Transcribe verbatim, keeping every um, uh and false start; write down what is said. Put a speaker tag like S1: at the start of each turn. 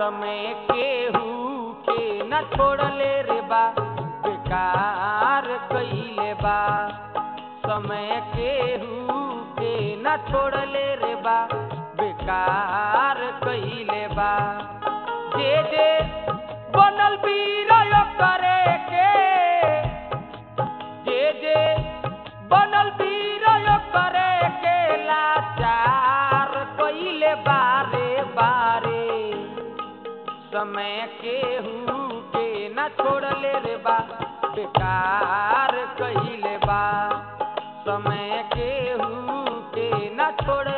S1: समय केहू के न छोड़ले रे बा बेकार कइले बा समय केहू के न छोड़ले रे बा बेकार कइले बा जे जे बनल वीर करे के जे जे बनल वीर करे के लाचार कइले बारे बारे समय केहू के न छोड़ले रे बा बेकार कइले बा समय केहू के न छोड़